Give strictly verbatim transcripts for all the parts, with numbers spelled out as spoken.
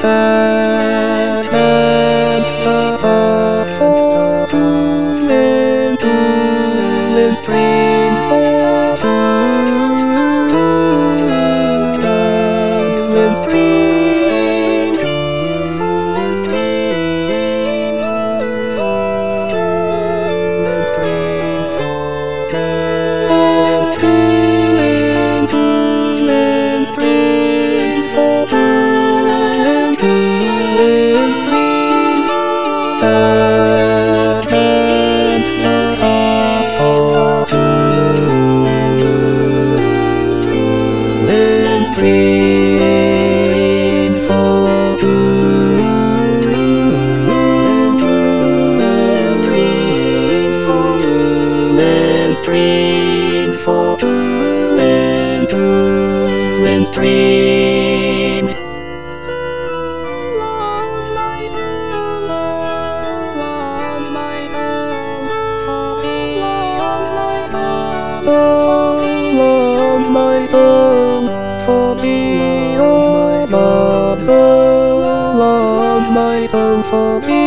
Streams for Poolin, Poolin streams. Longs my soul, longs my soul, longs my soul, longs my soul, for me, oh, my soul, longs my soul for me.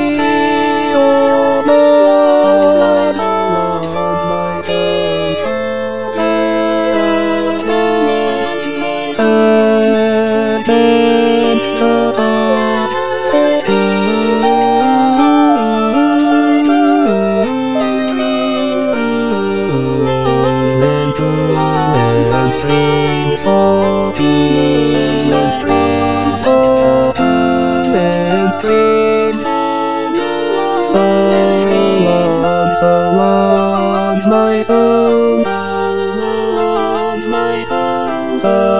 Streams for Poolin, streams for Poolin, streams. So long, so long, my soul, so long, my soul.